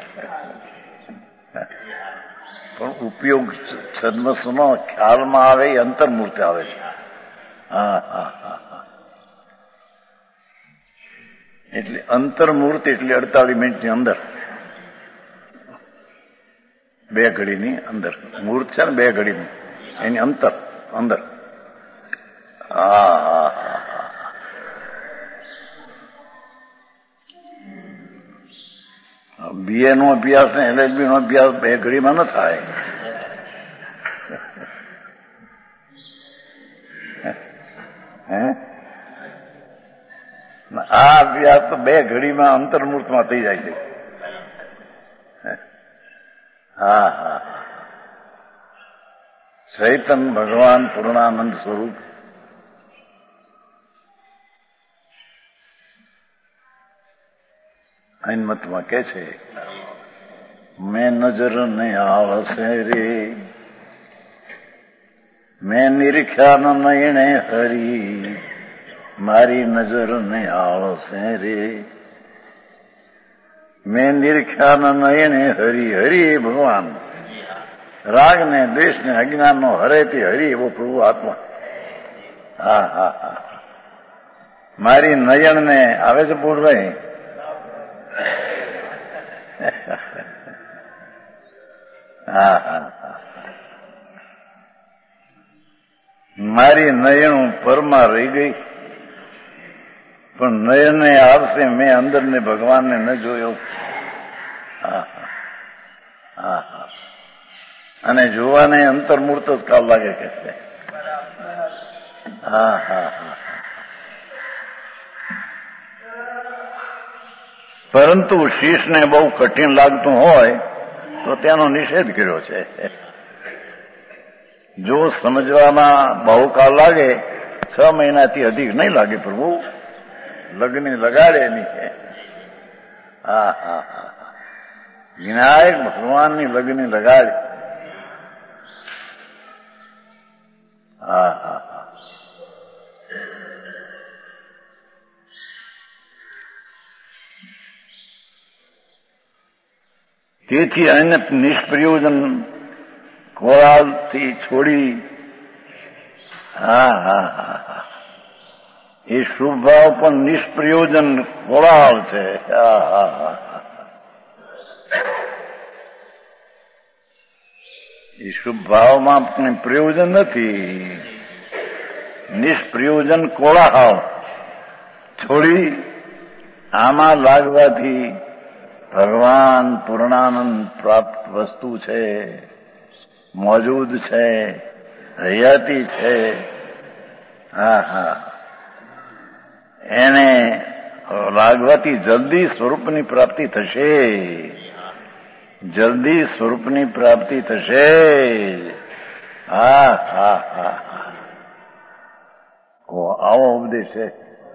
પણ ઉપયોગ સદમસ્વનો ખ્યાલમાં આવે એ અંતર્મૂર્ત આવે છે. હા હા હા. એટલે અંતર્મૂર્ત એટલે 48 મિનિટની અંદર, 2 ઘડીની અંદર. મૂર્ત છે ને 2 ઘડીની, એની અંતર અંદર. હા હા હા. BA નો અભ્યાસ ને LLB નો અભ્યાસ 2 ઘડીમાં ન થાય. આ અભ્યાસ તો 2 ઘડીમાં અંતર્મૂર્તમાં થઈ જાય છે. હા હા. ચૈતન ભગવાન પૂર્ણાનંદ સ્વરૂપ મતમાં કે છે, મેં નજર ને આવશે રે, મેં નિરીખ્યા નયણે હરી, મારી નજર ને આવશે રે. મેં નિરીખ્યા નયણે હરી. હરી એ ભગવાન, રાગ ને દ્વેષ ને અજ્ઞાન નો હરે તે હરી એવો પ્રભુ આત્મા. હા હા હા. મારી નયણ ને આવે છે પૂર્ણભાઈ. હા હા. મારી નયણું પરમાં રહી ગઈ, પણ નયને આવશે મેં અંદર ને ભગવાનને ન જોયો. હા હા હા. અને જોવાને અંતર્મૂર્ત જ કાલ લાગે કે છે. હા હા હા. પરંતુ શીશને બહુ કઠિન લાગતું હોય તો તેનો નિષેધ કર્યો છે. જો સમજવામાં બહુ કાળ લાગે, 6 મહિનાથી અધિક નહીં લાગે પ્રભુ, લગ્ન લગાડે નહીં. હા હા હા. વિનાયક ભગવાનની લગ્ન લગાડે. હા હા હા. તેથી અન્ય નિષ્પ્રયોજન કોરાલથી છોડી. હા હા હા હા. એ શુભ ભાવ પણ નિષ્પ્રયોજન કોરાલ છે. હા હા હા. એ શુભ ભાવમાં પણ પ્રયોજન નથી, નિષ્પ્રયોજન કોળાહળ છોડી આમાં લાગવાથી ભગવાન પૂર્ણાનંદ પ્રાપ્ત વસ્તુ છે, મોજૂદ છે, હયાતી છે. હા હા. એને લાગવાથી જલ્દી સ્વરૂપની પ્રાપ્તિ થશે, જલ્દી સ્વરૂપની પ્રાપ્તિ થશે. હા હા હા. આવો ઉપદેશ છે.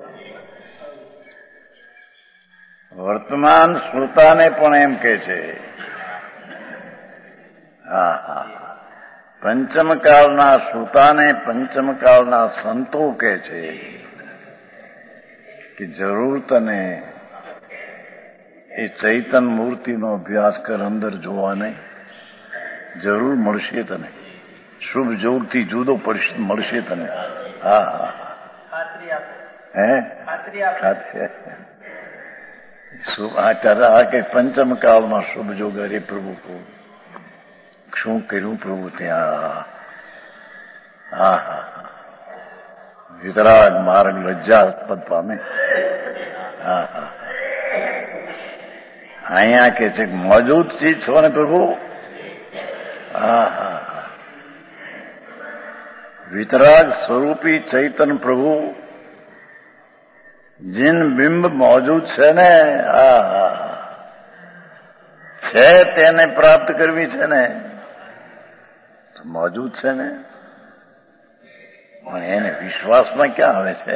વર્તમાન શ્રોતાને પણ એમ કે છે. હા હા. પંચમકાળના શ્રોતાને પંચમકાળના સંતો કે છે કે જરૂર તને એ ચૈતન મૂર્તિનો અભ્યાસ કર, અંદર જોવાને જરૂર મળશે તને. શુભ જોગથી જુદો મળશે તને. હા હા. હે ખાતરી. આ કે પંચમ કાળમાં શુભ જોગ. અરે પ્રભુ શું કર્યું પ્રભુ ત્યાં. હા હા વિતરાગ માર્ગ લજ્જાસ્પદ પામે. હા હા અહીંયા કે છે મોજૂદ ચીજ છો ને પ્રભુ. હા હા હા વિતરાગ સ્વરૂપી ચૈતન પ્રભુ જીન બિંબ મોજૂદ છે ને. હા હા છે તેને પ્રાપ્ત કરવી છે ને. મોજૂદ છે ને પણ એને વિશ્વાસમાં ક્યાં આવે છે.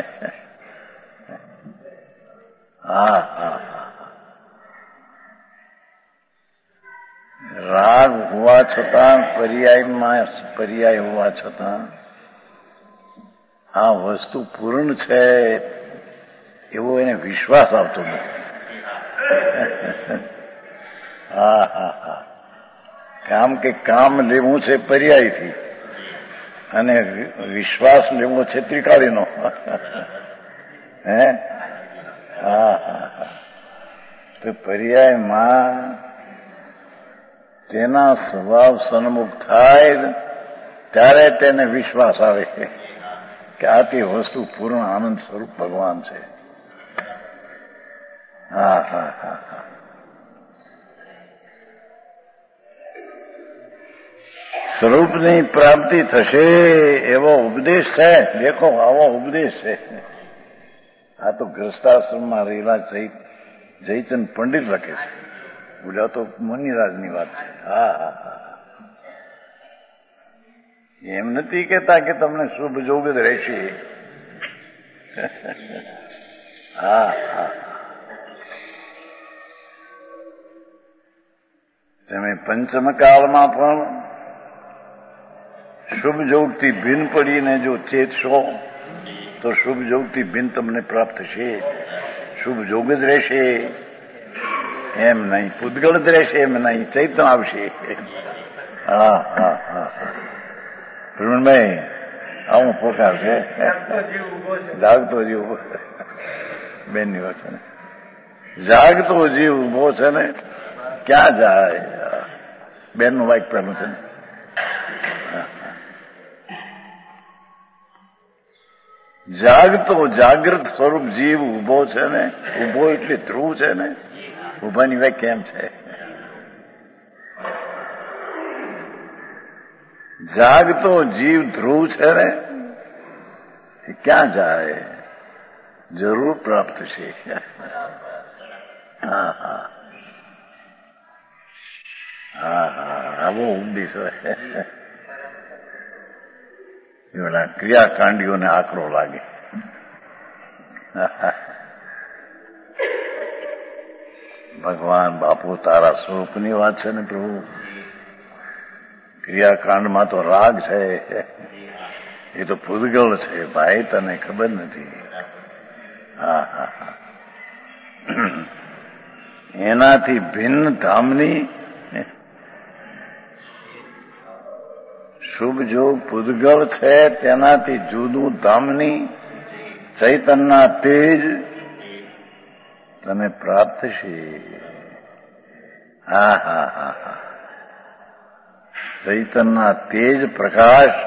હા હા રાગ હોવા છતાં પર્યાય હોવા છતાં આ વસ્તુ પૂર્ણ છે એવો એને વિશ્વાસ આવતો નથી. હા હા હા કામ લેવું છે પર્યાયથી અને વિશ્વાસ લેવો છે ત્રિકાળીનો. હે હા હા તો પર્યાયમાં તેના સ્વભાવ સન્મુખ થાય ત્યારે તેને વિશ્વાસ આવે કે આ તે વસ્તુ પૂર્ણ આનંદ સ્વરૂપ ભગવાન છે. હા હા હા હા સ્વરૂપની પ્રાપ્તિ થશે એવો ઉપદેશ છે. દેખો આવો ઉપદેશ છે. આ તો ગ્રસ્તાશ્રમમાં રહેલા જયચંદ પંડિત લખે છે. બોલ્યા તો મુનિરાજની વાત છે. હા હા હા એમ નથી કહેતા કે તમને શુભ જોગ જ રહેશે. હા હા તમે પંચમકાળમાં પણ શુભ જોગથી ભિન્ન પડીને જો ચેતશો તો શુભ જોગથી ભિન્ન તમને પ્રાપ્ત થશે. શુભ જોગ જ રહેશે એમ નહીં, પૂતગળ જ રહેશે એમ નહીં, ચૈતન્ય આવશે. હા હા હા પ્રવીણભાઈ આવું પોકાર છે. જાગતો જીવ બેનની વાત છે ને. જાગતો જીવ ઉભો છે ને ક્યાં જાય. બેનનું વાઇક પહેલું છે ને. જાગતો જાગૃત સ્વરૂપ જીવ ઉભો છે ને. ઉભો એટલે ધ્રુવ છે ને. ઉભાની વાય કેમ છે. જાગતો જીવ ધ્રુવ છે ને એ ક્યાં જાય. જરૂર પ્રાપ્ત છે. હા હા હા હા આવો ઉપદેશ હોય. એવડા ક્રિયાકાંડીઓને આકરો લાગે. ભગવાન બાપુ તારા સ્વરૂપની વાત છે ને પ્રભુ. ક્રિયાકાંડમાં તો રાગ છે એ તો પૂતગલ છે ભાઈ, તને ખબર નથી. હા હા હા એનાથી ભિન્ન ધામની શુભ જોગ પૂતગલ છે. તેનાથી જુદું ધામની ચૈતનના તેજ તને પ્રાપ્ત થશે. હા હા હા હા ચૈતનના તેજ પ્રકાશ.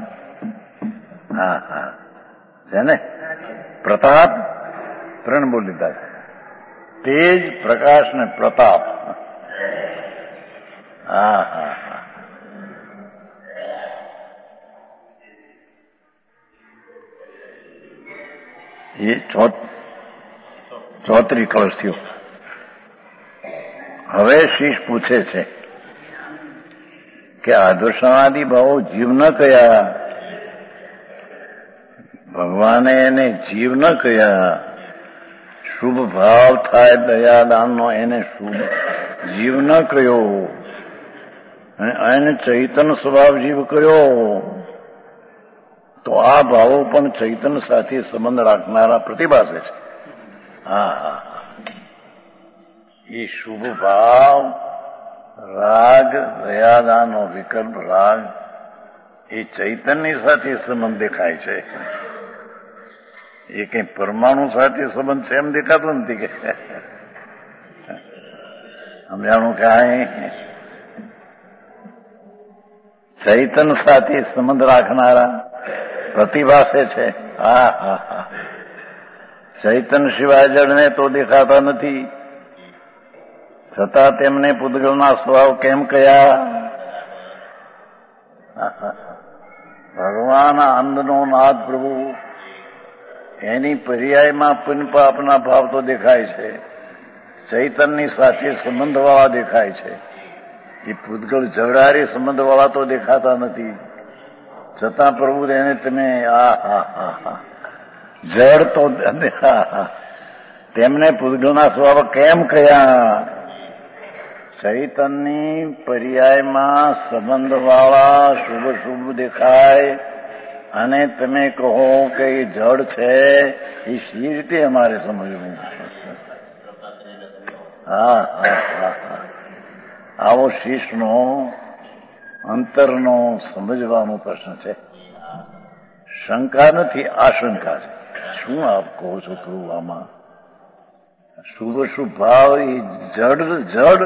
હા હા છે ને પ્રતાપ ત્રણ બોલ લીધા છે. તેજ પ્રકાશ ને પ્રતાપ. હા હા હા એ 34 કળશ થયો. હવે શીશ પૂછે છે કે આદર્શનાદિ ભાવો જીવ ન કયા. ભગવાને એને જીવ ન કયા. શુભ ભાવ થાય દયાદાનનો એને શુભ જીવ ન કયો. એને ચૈતન્ય સ્વભાવ જીવ કયો. તો આ ભાવો પણ ચૈતન્ય સાથે સંબંધ રાખનારા પ્રતિભાસે છે. હા હા એ શુભ ભાવ રાગ દયાદાનો વિકલ્પ રાગ એ ચૈતન્ય સાથે સંબંધ દેખાય છે. એ કઈ પરમાણુ સાથે સંબંધ છે એમ દેખાતો નથી કે. સમજાણું કાંઈ? ચૈતન સાથે સંબંધ રાખનારા પ્રતિભાસે છે. હા હા હા. ચૈતન સિવાય જળને તો દેખાતા નથી, છતાં તેમને પૂતગલના સ્વભાવ કેમ કયા? ભગવાન આનંદનો નાદ પ્રભુ, એની પર્યાયમાં પુણ્ય પાપના ભાવ તો દેખાય છે, ચૈતનની સાથે સંબંધવાળા દેખાય છે. એ પૂતગલ ઝઘડારી સંબંધવાળા તો દેખાતા નથી, છતાં પ્રભુ એને તમે જળ તો તેમને પૂતગલના સ્વભાવ કેમ કયા? ચૈતનની પર્યાયમાં સંબંધવાળા શુભ શુભ દેખાય અને તમે કહો કે એ જળ છે, એ સી રીતે અમારે સમજવું? હા હા હા હા. આવો શિષ્યનો અંતરનો સમજવાનો પ્રશ્ન છે. શંકા નથી, આશંકા છે. શું આપ કહો છો પ્રભુ? આમાં શુભ શુભ ભાવ એ જડ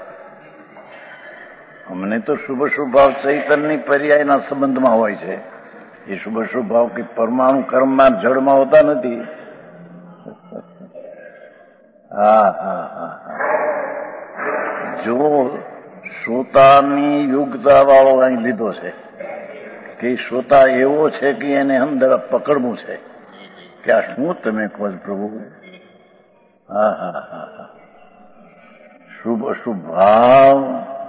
અમને તો શુભ શુભ ભાવ ચૈતનની પર્યાયના સંબંધમાં હોય છે. એ શુભ શુભ ભાવ કે પરમાણુ કર્મમાં જડમાં હોતા નથી. હા હા હા હા. જો શ્રોતાની યોગ્યતા વાળો અહીં લીધો છે કે શ્રોતા એવો છે કે એને અંદર પકડવું છે કે આ શું તમે કહો પ્રભુ? હા હા હા હા. શુભ અશુભ ભાવ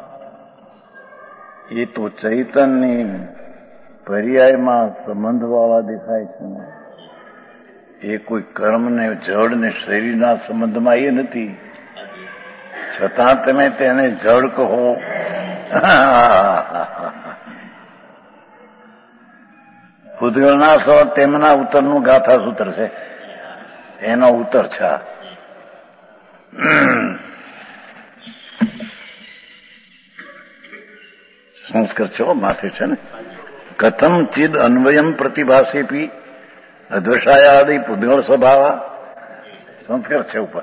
એ તો ચૈતનની પર્યાયમાં સંબંધવાળા દેખાય છે ને, એ કોઈ કર્મને જળ ને શરીરના સંબંધમાં એ નથી, છતાં તમે તેને જળ કહો. પૂતગલના સ્વ તેમના ઉત્તરનું ગાથા સૂત્ર છે, એનો ઉત્તર છે. સંસ્કૃત છે, માથે છે ને. કથમ ચિદ અન્વયમ પ્રતિભાસેપી અદ્વશાયાદિ પૂતગલ સ્વભાવ. સંસ્કૃત છે ઉપર.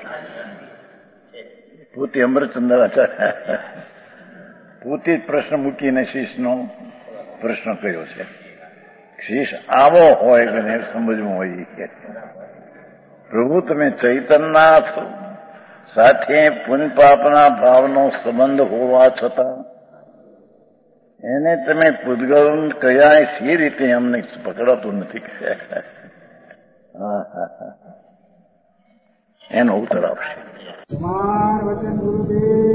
પોતે અમૃતચંદ્ર આચાર્ય પોતે જ પ્રશ્ન મૂકીને શિષ્યનો પ્રશ્ન કર્યો છે. શિષ્ય આવો હોય કે સમજવું હોય કે પ્રભુ તમે ચૈતનના સાથે પુણ્ય પાપના ભાવનો સંબંધ હોવા છતાં એને તમે પૂતગલ કયા સી રીતે અમને પકડાતું નથી? એનો ઉત્તર આવશે. વચન ગુરુદેવ